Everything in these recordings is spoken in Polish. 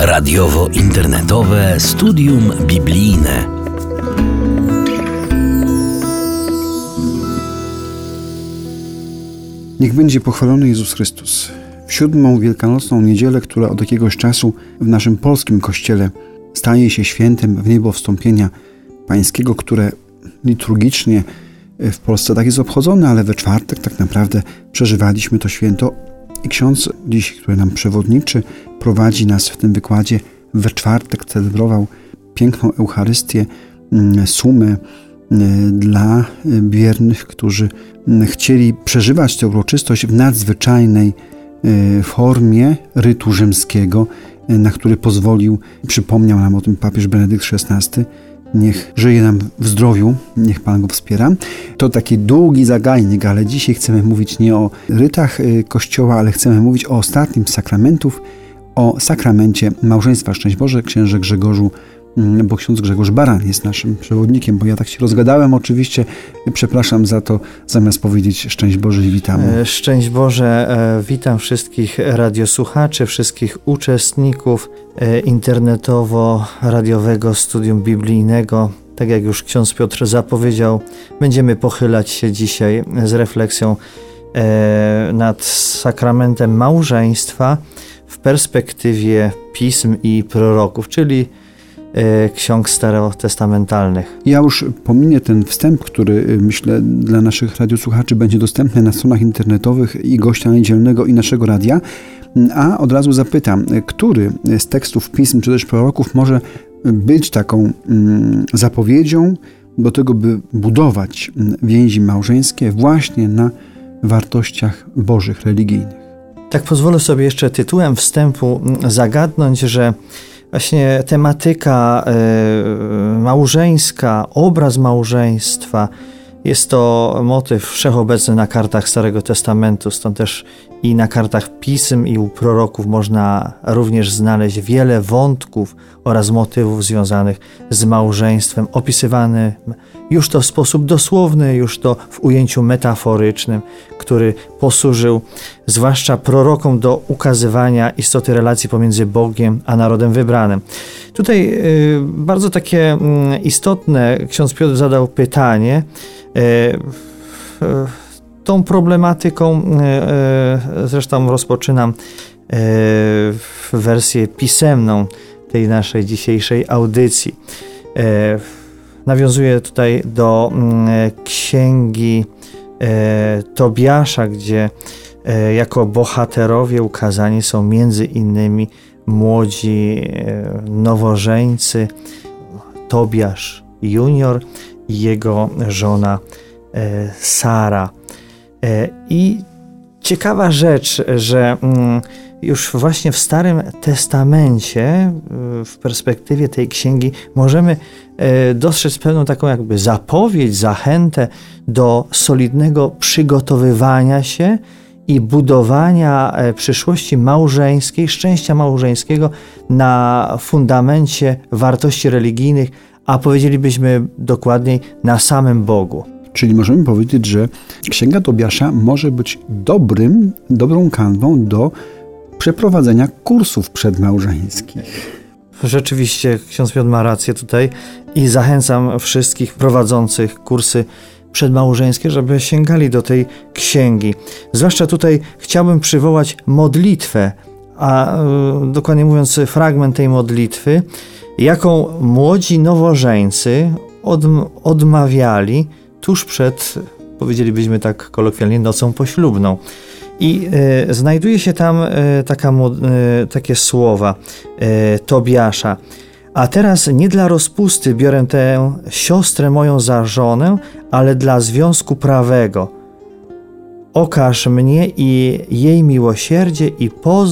Radiowo-internetowe studium biblijne. Niech będzie pochwalony Jezus Chrystus. W 7. Wielkanocną niedzielę, która od jakiegoś czasu w naszym polskim kościele staje się świętem w niebo wstąpienia Pańskiego, które liturgicznie w Polsce tak jest obchodzone, ale we czwartek tak naprawdę przeżywaliśmy to święto. I ksiądz dziś, który nam przewodniczy, prowadzi nas w tym wykładzie, we czwartek celebrował piękną Eucharystię, sumę dla wiernych, którzy chcieli przeżywać tę uroczystość w nadzwyczajnej formie rytu rzymskiego, na który pozwolił, przypomniał nam o tym papież Benedykt XVI. Niech żyje nam w zdrowiu, niech Pan go wspiera. To taki długi zagajnik, ale dzisiaj chcemy mówić nie o rytach Kościoła, ale chcemy mówić o ostatnim z sakramentów, o sakramencie małżeństwa. Szczęść Boże, księże Grzegorzu, bo ksiądz Grzegorz Baran jest naszym przewodnikiem, bo ja tak się rozgadałem oczywiście, przepraszam za to, zamiast powiedzieć szczęść Boże i witamy. Szczęść Boże, witam wszystkich radiosłuchaczy, wszystkich uczestników internetowo-radiowego studium biblijnego. Tak jak już ksiądz Piotr zapowiedział, będziemy pochylać się dzisiaj z refleksją nad sakramentem małżeństwa w perspektywie pism i proroków, czyli ksiąg starotestamentalnych. Ja już pominę ten wstęp, który myślę dla naszych radiosłuchaczy będzie dostępny na stronach internetowych i gościa niedzielnego i naszego radia, a od razu zapytam, który z tekstów pism czy też proroków może być taką zapowiedzią do tego, by budować więzi małżeńskie właśnie na wartościach bożych, religijnych. Tak pozwolę sobie jeszcze tytułem wstępu zagadnąć, że właśnie tematyka małżeńska, obraz małżeństwa, jest to motyw wszechobecny na kartach Starego Testamentu, stąd też i na kartach pism i u proroków można również znaleźć wiele wątków oraz motywów związanych z małżeństwem, opisywanym już to w sposób dosłowny, już to w ujęciu metaforycznym, który posłużył zwłaszcza prorokom do ukazywania istoty relacji pomiędzy Bogiem a narodem wybranym. Tutaj bardzo takie istotne, ksiądz Piotr zadał pytanie, tą problematyką zresztą rozpoczynam wersję pisemną tej naszej dzisiejszej audycji. Nawiązuję tutaj do księgi Tobiasza, gdzie jako bohaterowie ukazani są między innymi młodzi nowożeńcy, Tobiasz junior i jego żona Sara. I ciekawa rzecz, że już właśnie w Starym Testamencie, w perspektywie tej księgi, możemy dostrzec pewną taką jakby zapowiedź, zachętę do solidnego przygotowywania się i budowania przyszłości małżeńskiej, szczęścia małżeńskiego na fundamencie wartości religijnych, a powiedzielibyśmy dokładniej na samym Bogu. Czyli możemy powiedzieć, że Księga Tobiasza może być dobrą kanwą do przeprowadzenia kursów przedmałżeńskich. Rzeczywiście ksiądz Piotr ma rację tutaj i zachęcam wszystkich prowadzących kursy przedmałżeńskie, żeby sięgali do tej księgi. Zwłaszcza tutaj chciałbym przywołać modlitwę, a dokładnie mówiąc fragment tej modlitwy, jaką młodzi nowożeńcy odmawiali tuż przed, powiedzielibyśmy tak kolokwialnie, nocą poślubną. I znajduje się tam takie słowa Tobiasza. A teraz nie dla rozpusty biorę tę siostrę moją za żonę, ale dla związku prawego. Okaż mnie i jej miłosierdzie i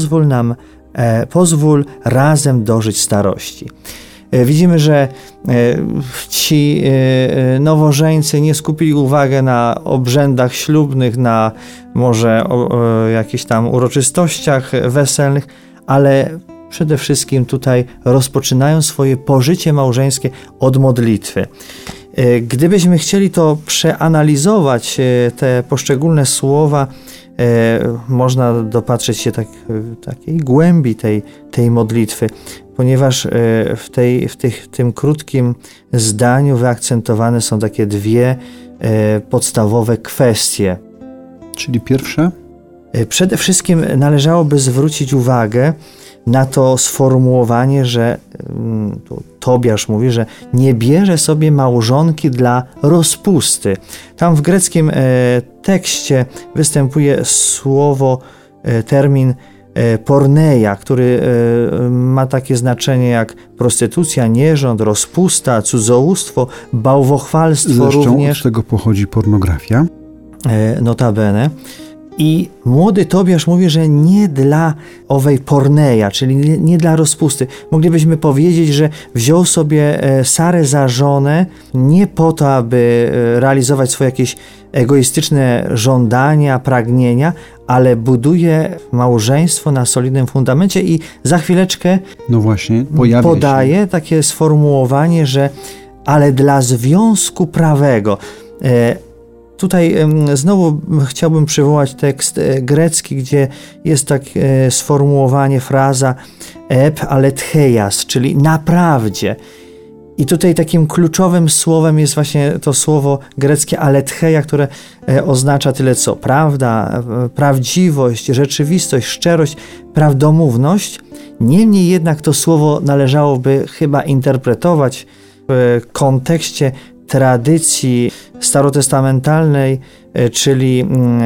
pozwól razem dożyć starości. Widzimy, że ci nowożeńcy nie skupili uwagi na obrzędach ślubnych, na może jakichś tam uroczystościach weselnych, ale przede wszystkim tutaj rozpoczynają swoje pożycie małżeńskie od modlitwy. Gdybyśmy chcieli to przeanalizować, te poszczególne słowa, można dopatrzeć się takiej głębi tej modlitwy, ponieważ w tym krótkim zdaniu wyakcentowane są takie dwie podstawowe kwestie. Czyli pierwsza? Przede wszystkim należałoby zwrócić uwagę na to sformułowanie, że tu Tobiasz mówi, że nie bierze sobie małżonki dla rozpusty. Tam w greckim tekście występuje termin porneia, który ma takie znaczenie jak prostytucja, nierząd, rozpusta, cudzołóstwo, bałwochwalstwo. Zresztą również. Od tego pochodzi pornografia. Notabene. I młody Tobiasz mówi, że nie dla owej porneia, czyli nie dla rozpusty. Moglibyśmy powiedzieć, że wziął sobie Sarę za żonę nie po to, aby realizować swoje jakieś egoistyczne żądania, pragnienia, ale buduje małżeństwo na solidnym fundamencie i za chwileczkę podaje takie sformułowanie, że ale dla związku prawego. Tutaj znowu chciałbym przywołać tekst grecki, gdzie jest takie sformułowanie, fraza aletheia, czyli naprawdę. I tutaj takim kluczowym słowem jest właśnie to słowo greckie aletheia, które oznacza tyle co prawda, prawdziwość, rzeczywistość, szczerość, prawdomówność. Niemniej jednak to słowo należałoby chyba interpretować w kontekście tradycji starotestamentalnej, czyli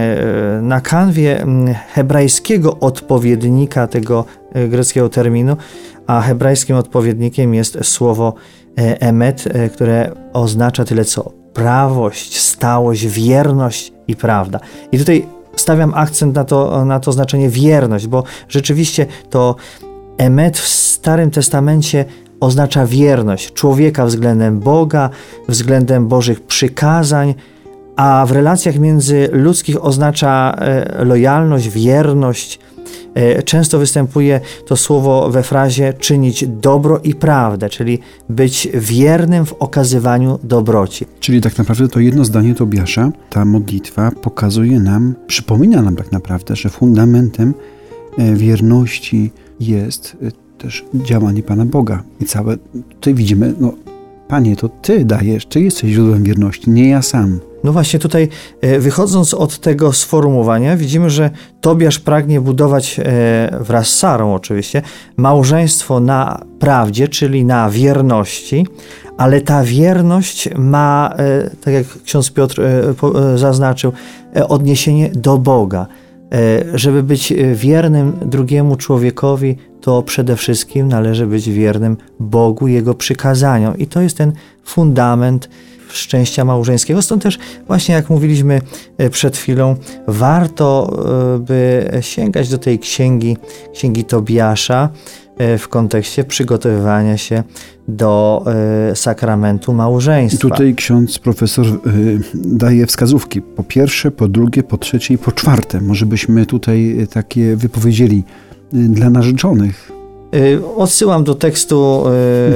na kanwie hebrajskiego odpowiednika tego greckiego terminu, a hebrajskim odpowiednikiem jest słowo emet, które oznacza tyle co prawość, stałość, wierność i prawda. I tutaj stawiam akcent na to znaczenie wierność, bo rzeczywiście to emet w Starym Testamencie oznacza wierność człowieka względem Boga, względem Bożych przykazań, a w relacjach międzyludzkich oznacza lojalność, wierność. Często występuje to słowo we frazie czynić dobro i prawdę, czyli być wiernym w okazywaniu dobroci. Czyli tak naprawdę to jedno zdanie Tobiasza, ta modlitwa pokazuje nam, przypomina nam tak naprawdę, że fundamentem wierności jest też działanie Pana Boga. I całe tutaj widzimy, Panie, to Ty dajesz, Ty jesteś źródłem wierności, nie ja sam. No właśnie tutaj wychodząc od tego sformułowania widzimy, że Tobiasz pragnie budować wraz z Sarą oczywiście małżeństwo na prawdzie, czyli na wierności, ale ta wierność ma, tak jak ksiądz Piotr zaznaczył, odniesienie do Boga. Żeby być wiernym drugiemu człowiekowi, to przede wszystkim należy być wiernym Bogu, Jego przykazaniom. I to jest ten fundament szczęścia małżeńskiego. Stąd też właśnie, jak mówiliśmy przed chwilą, warto by sięgać do tej księgi Tobiasza w kontekście przygotowywania się do sakramentu małżeństwa. I tutaj ksiądz profesor daje wskazówki po pierwsze, po drugie, po trzecie i po czwarte. Może byśmy tutaj takie wypowiedzieli dla narzeczonych. Odsyłam do tekstu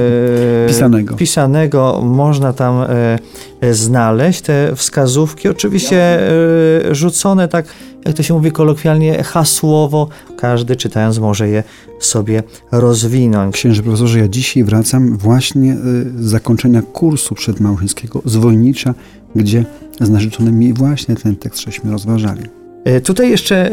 pisanego. Można tam znaleźć te wskazówki. Oczywiście rzucone tak, jak to się mówi kolokwialnie, hasłowo. Każdy czytając może je sobie rozwinąć. Księże profesorze, ja dzisiaj wracam właśnie z zakończenia kursu przedmałżeńskiego z Wojnicza, gdzie z narzeczonymi właśnie ten tekst żeśmy rozważali. Tutaj jeszcze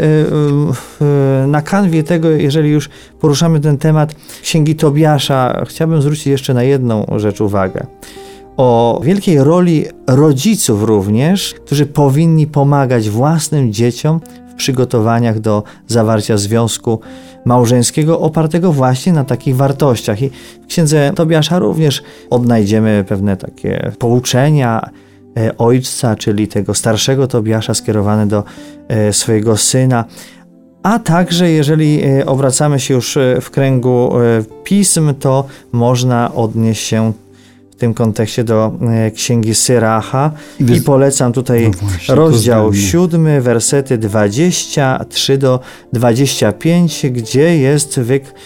na kanwie tego, jeżeli już poruszamy ten temat księgi Tobiasza, chciałbym zwrócić jeszcze na jedną rzecz uwagę. O wielkiej roli rodziców również, którzy powinni pomagać własnym dzieciom w przygotowaniach do zawarcia związku małżeńskiego opartego właśnie na takich wartościach. I w księdze Tobiasza również odnajdziemy pewne takie pouczenia ojca, czyli tego starszego Tobiasza skierowane do swojego syna, a także jeżeli obracamy się już w kręgu pism, to można odnieść się w tym kontekście do księgi Syracha i polecam tutaj rozdział 7, wersety 23 do 25, gdzie jest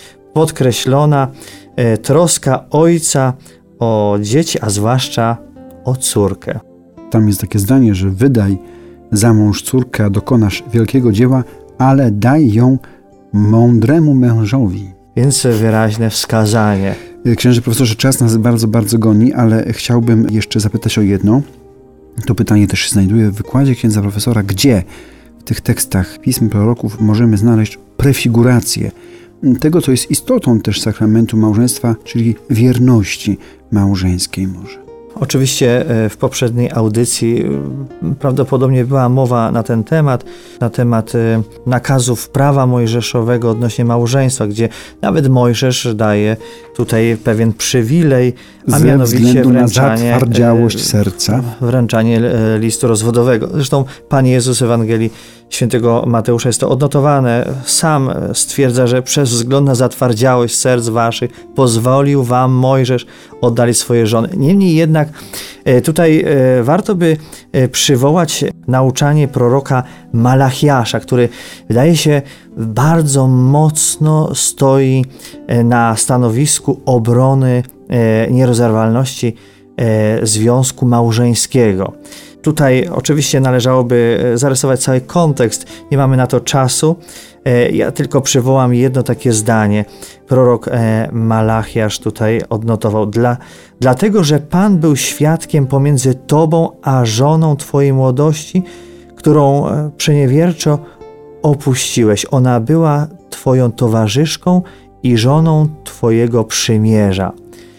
podkreślona troska ojca o dzieci, a zwłaszcza o córkę. Tam jest takie zdanie, że wydaj za mąż córkę, a dokonasz wielkiego dzieła, ale daj ją mądremu mężowi. Więc wyraźne wskazanie. Księże profesorze, czas nas bardzo, bardzo goni, ale chciałbym jeszcze zapytać o jedno. To pytanie też się znajduje w wykładzie księdza profesora, gdzie w tych tekstach pism proroków możemy znaleźć prefigurację tego, co jest istotą też sakramentu małżeństwa, czyli wierności małżeńskiej może. Oczywiście w poprzedniej audycji prawdopodobnie była mowa na temat nakazów prawa mojżeszowego odnośnie małżeństwa, gdzie nawet Mojżesz daje tutaj pewien przywilej, a ze mianowicie wręczanie, na zatwardziałość serca. Wręczanie listu rozwodowego. Zresztą Pan Jezus w Ewangelii Świętego Mateusza jest to odnotowane. Sam stwierdza, że przez wzgląd na zatwardziałość serc waszych pozwolił wam Mojżesz oddalić swoje żony. Niemniej jednak tutaj warto by przywołać nauczanie proroka Malachiasza, który wydaje się bardzo mocno stoi na stanowisku obrony nierozerwalności związku małżeńskiego. Tutaj oczywiście należałoby zarysować cały kontekst, nie mamy na to czasu. Ja tylko przywołam jedno takie zdanie. Prorok Malachiasz tutaj odnotował: dlatego, że Pan był świadkiem pomiędzy tobą a żoną twojej młodości, którą przeniewierczo opuściłeś. Ona była twoją towarzyszką i żoną twojego przymierza.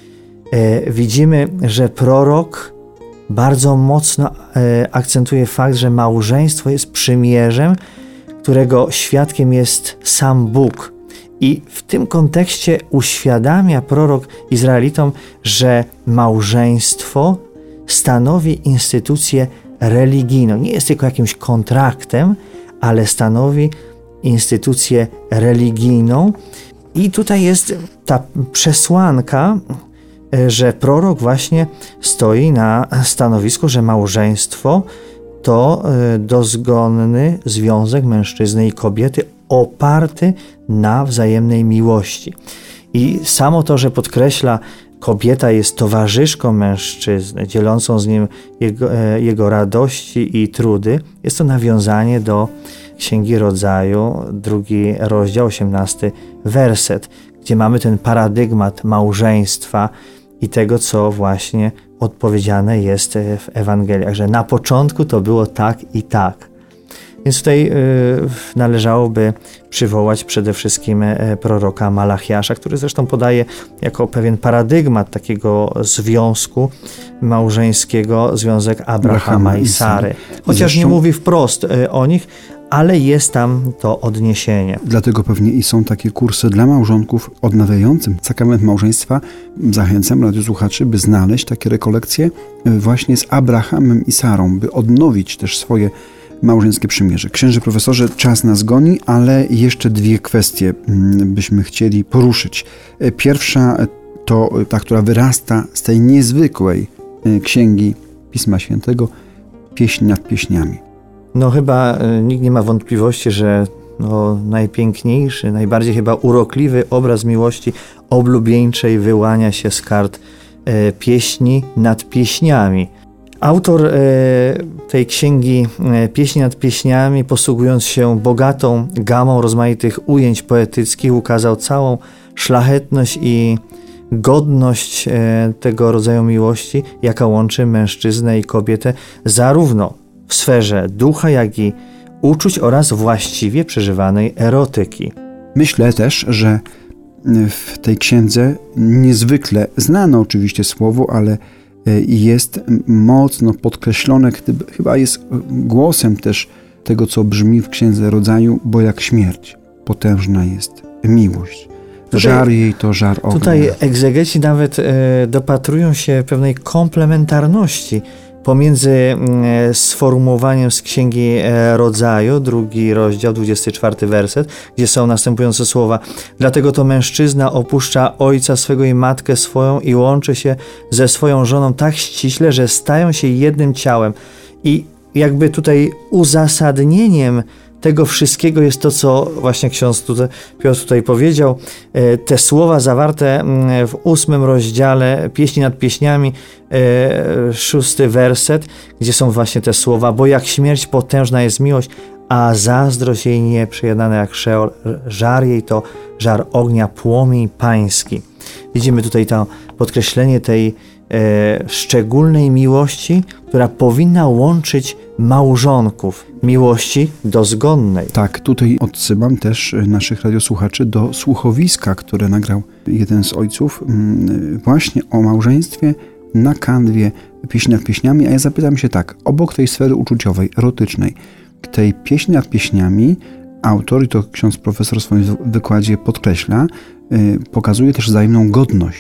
Widzimy, że prorok bardzo mocno akcentuje fakt, że małżeństwo jest przymierzem, którego świadkiem jest sam Bóg. I w tym kontekście uświadamia prorok Izraelitom, że małżeństwo stanowi instytucję religijną. Nie jest tylko jakimś kontraktem, ale stanowi instytucję religijną. I tutaj jest ta przesłanka, że prorok właśnie stoi na stanowisku, że małżeństwo to dozgonny związek mężczyzny i kobiety oparty na wzajemnej miłości. I samo to, że podkreśla, kobieta jest towarzyszką mężczyzny, dzielącą z nim jego radości i trudy, jest to nawiązanie do Księgi Rodzaju, 2 rozdział, 18 werset, gdzie mamy ten paradygmat małżeństwa i tego, co właśnie odpowiedziane jest w Ewangeliach, że na początku to było tak i tak. Więc tutaj należałoby przywołać przede wszystkim proroka Malachiasza, który zresztą podaje jako pewien paradygmat takiego związku małżeńskiego, związek Abrahama i Sary. Chociaż nie mówi wprost o nich, ale jest tam to odniesienie. Dlatego pewnie i są takie kursy dla małżonków odnawiającym sakrament małżeństwa. Zachęcam radiosłuchaczy, by znaleźć takie rekolekcje właśnie z Abrahamem i Sarą, by odnowić też swoje małżeńskie przymierze. Księże profesorze, czas nas goni, ale jeszcze 2 kwestie byśmy chcieli poruszyć. Pierwsza to ta, która wyrasta z tej niezwykłej księgi Pisma Świętego, Pieśń nad pieśniami. Chyba nikt nie ma wątpliwości, że najpiękniejszy, najbardziej chyba urokliwy obraz miłości oblubieńczej wyłania się z kart Pieśni nad pieśniami. Autor tej księgi Pieśni nad pieśniami, posługując się bogatą gamą rozmaitych ujęć poetyckich, ukazał całą szlachetność i godność tego rodzaju miłości, jaka łączy mężczyznę i kobietę zarówno w sferze ducha, jak i uczuć oraz właściwie przeżywanej erotyki. Myślę też, że w tej księdze niezwykle znane oczywiście słowo, ale jest mocno podkreślone, chyba jest głosem też tego, co brzmi w Księdze Rodzaju, bo jak śmierć potężna jest miłość. Żar jej to żar ognia. Tutaj egzegeci nawet dopatrują się pewnej komplementarności pomiędzy sformułowaniem z Księgi Rodzaju, 2 rozdział, 24 werset, gdzie są następujące słowa: dlatego to mężczyzna opuszcza ojca swego i matkę swoją i łączy się ze swoją żoną tak ściśle, że stają się jednym ciałem. I jakby tutaj uzasadnieniem tego wszystkiego jest to, co właśnie ksiądz Piotr tutaj powiedział. Te słowa zawarte w 8 rozdziale Pieśni nad pieśniami, 6 werset, gdzie są właśnie te słowa: bo jak śmierć potężna jest miłość, a zazdrość jej nieprzejednana jak Szeol, żar jej to żar ognia, płomień pański. Widzimy tutaj to podkreślenie tej szczególnej miłości, która powinna łączyć małżonków, miłości dozgonnej. Tak, tutaj odsyłam też naszych radiosłuchaczy do słuchowiska, które nagrał jeden z ojców, właśnie o małżeństwie na kanwie Pieśni nad pieśniami, a ja zapytam się tak, obok tej sfery uczuciowej, erotycznej, tej Pieśni nad pieśniami autor, i to ksiądz profesor w swoim wykładzie podkreśla, pokazuje też wzajemną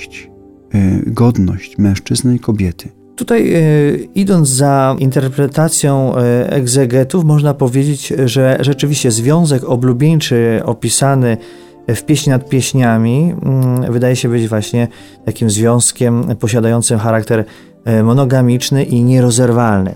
godność mężczyzny i kobiety. Tutaj idąc za interpretacją egzegetów, można powiedzieć, że rzeczywiście związek oblubieńczy opisany w Pieśni nad pieśniami wydaje się być właśnie takim związkiem posiadającym charakter monogamiczny i nierozerwalny.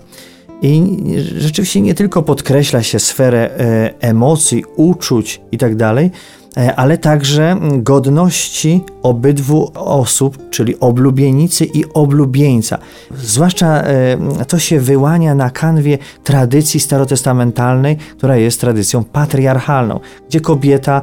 I rzeczywiście nie tylko podkreśla się sferę emocji, uczuć i tak dalej, ale także godności obydwu osób, czyli oblubienicy i oblubieńca. Zwłaszcza to się wyłania na kanwie tradycji starotestamentalnej, która jest tradycją patriarchalną, gdzie kobieta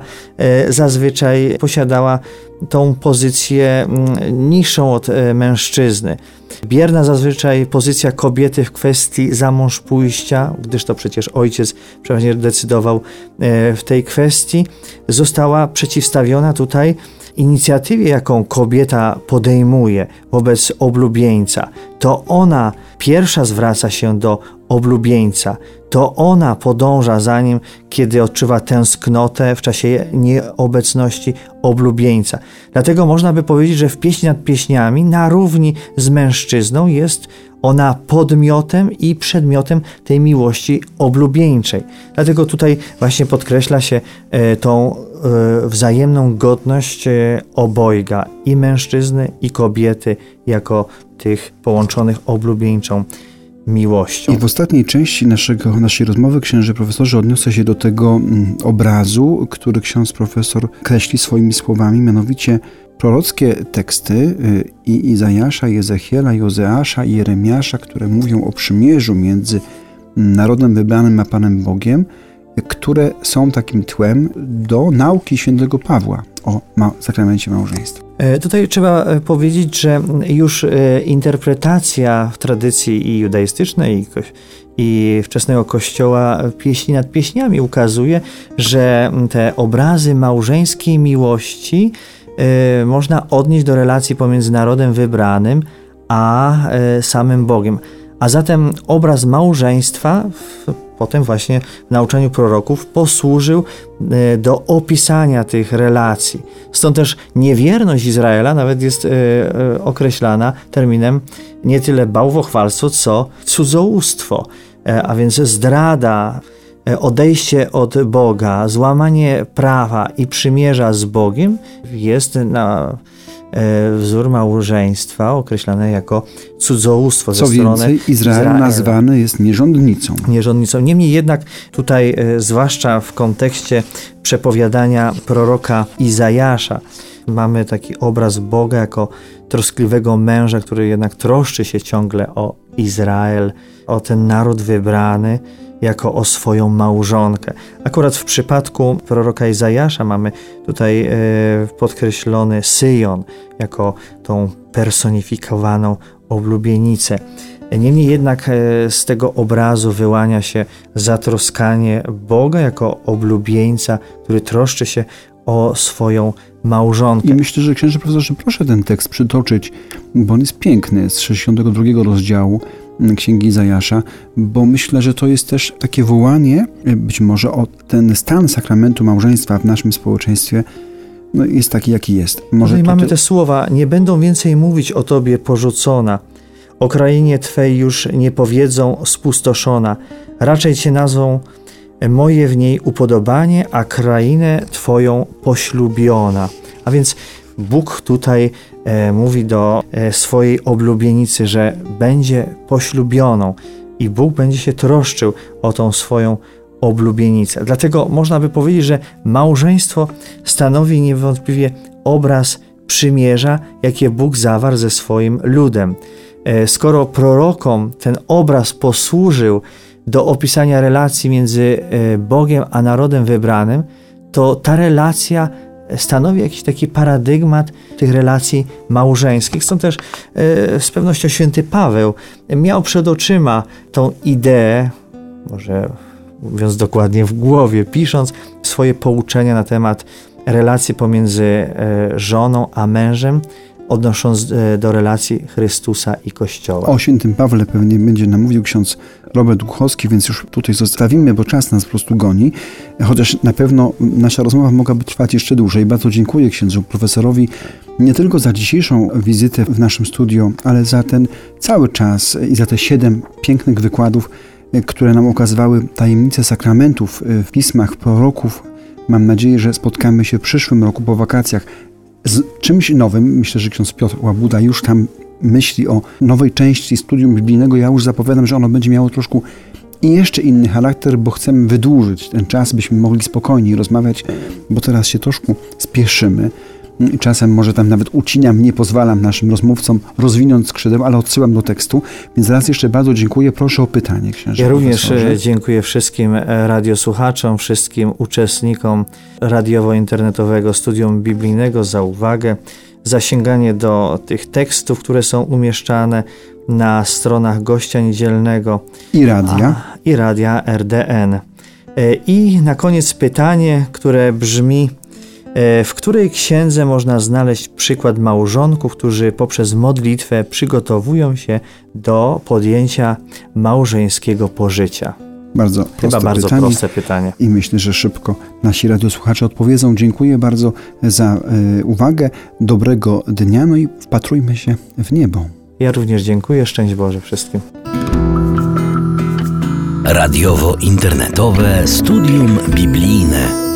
zazwyczaj posiadała tą pozycję niższą od mężczyzny. Bierna zazwyczaj pozycja kobiety w kwestii za mąż pójścia, gdyż to przecież ojciec przeważnie decydował w tej kwestii, została przeciwstawiona tutaj inicjatywie, jaką kobieta podejmuje wobec oblubieńca. To ona pierwsza zwraca się do oblubieńca. To ona podąża za nim, kiedy odczuwa tęsknotę w czasie nieobecności oblubieńca. Dlatego można by powiedzieć, że w Pieśni nad pieśniami na równi z mężczyzną jest ona podmiotem i przedmiotem tej miłości oblubieńczej. Dlatego tutaj właśnie podkreśla się tą wzajemną godność obojga, i mężczyzny, i kobiety, jako tych połączonych oblubieńczą miłością. I w ostatniej części naszej rozmowy, księże profesorze, odniosę się do tego obrazu, który ksiądz profesor kreśli swoimi słowami, mianowicie prorockie teksty i Izajasza, i Ezechiela, i Ozeasza, i Jeremiasza, które mówią o przymierzu między narodem wybranym a Panem Bogiem, które są takim tłem do nauki świętego Pawła o sakramencie małżeństwa. Tutaj trzeba powiedzieć, że już interpretacja w tradycji i judaistycznej, i wczesnego Kościoła Pieśni nad pieśniami ukazuje, że te obrazy małżeńskiej miłości można odnieść do relacji pomiędzy narodem wybranym a samym Bogiem. A zatem obraz małżeństwa potem właśnie w nauczaniu proroków posłużył do opisania tych relacji. Stąd też niewierność Izraela nawet jest określana terminem nie tyle bałwochwalstwo, co cudzołóstwo, a więc zdrada, odejście od Boga, złamanie prawa i przymierza z Bogiem jest na wzór małżeństwa określane jako cudzołóstwo ze strony Izraela. Co więcej, Izrael nazwany jest nierządnicą. Niemniej jednak tutaj, zwłaszcza w kontekście przepowiadania proroka Izajasza, mamy taki obraz Boga jako troskliwego męża, który jednak troszczy się ciągle o Izrael, o ten naród wybrany, jako o swoją małżonkę. Akurat w przypadku proroka Izajasza mamy tutaj podkreślony Syjon jako tą personifikowaną oblubienicę. Niemniej jednak z tego obrazu wyłania się zatroskanie Boga jako oblubieńca, który troszczy się o swoją małżonkę. I myślę, że księże profesorze, proszę ten tekst przytoczyć, bo on jest piękny, z 62 rozdziału Księgi Izajasza, bo myślę, że to jest też takie wołanie, być może o ten stan sakramentu małżeństwa w naszym społeczeństwie, jest taki, jaki jest. Może i mamy te słowa: nie będą więcej mówić o Tobie porzucona, o krainie Twej już nie powiedzą spustoszona, raczej Cię nazwą moje w niej upodobanie, a krainę Twoją poślubiona. A więc Bóg tutaj mówi do swojej oblubienicy, że będzie poślubioną i Bóg będzie się troszczył o tą swoją oblubienicę. Dlatego można by powiedzieć, że małżeństwo stanowi niewątpliwie obraz przymierza, jakie Bóg zawarł ze swoim ludem. Skoro prorokom ten obraz posłużył do opisania relacji między Bogiem a narodem wybranym, to ta relacja stanowi jakiś taki paradygmat tych relacji małżeńskich. Stąd też z pewnością święty Paweł miał przed oczyma tą ideę, może mówiąc dokładnie w głowie, pisząc swoje pouczenia na temat relacji pomiędzy żoną a mężem, odnosząc do relacji Chrystusa i Kościoła. O świętym Pawle pewnie będzie nam mówił ksiądz Robert Głuchowski, więc już tutaj zostawimy, bo czas nas po prostu goni. Chociaż na pewno nasza rozmowa mogłaby trwać jeszcze dłużej. Bardzo dziękuję księdzu profesorowi nie tylko za dzisiejszą wizytę w naszym studio, ale za ten cały czas i za te 7 pięknych wykładów, które nam okazywały tajemnice sakramentów w pismach proroków. Mam nadzieję, że spotkamy się w przyszłym roku po wakacjach z czymś nowym. Myślę, że ksiądz Piotr Łabuda już tam myśli o nowej części studium biblijnego. Ja już zapowiadam, że ono będzie miało troszkę i jeszcze inny charakter, bo chcemy wydłużyć ten czas, byśmy mogli spokojniej rozmawiać, bo teraz się troszkę spieszymy. I czasem może tam nawet ucinam, nie pozwalam naszym rozmówcom rozwinąć skrzydeł, ale odsyłam do tekstu. Więc raz jeszcze bardzo dziękuję. Proszę o pytanie, księże. Ja również dziękuję wszystkim radiosłuchaczom, wszystkim uczestnikom radiowo-internetowego studium biblijnego za uwagę, za sięganie do tych tekstów, które są umieszczane na stronach Gościa Niedzielnego i radia RDN. I na koniec pytanie, które brzmi: w której księdze można znaleźć przykład małżonków, którzy poprzez modlitwę przygotowują się do podjęcia małżeńskiego pożycia? Bardzo proste pytanie. I myślę, że szybko nasi radiosłuchacze odpowiedzą. Dziękuję bardzo za uwagę. Dobrego dnia, no i wpatrujmy się w niebo. Ja również dziękuję. Szczęść Boże wszystkim. Radiowo-internetowe studium biblijne.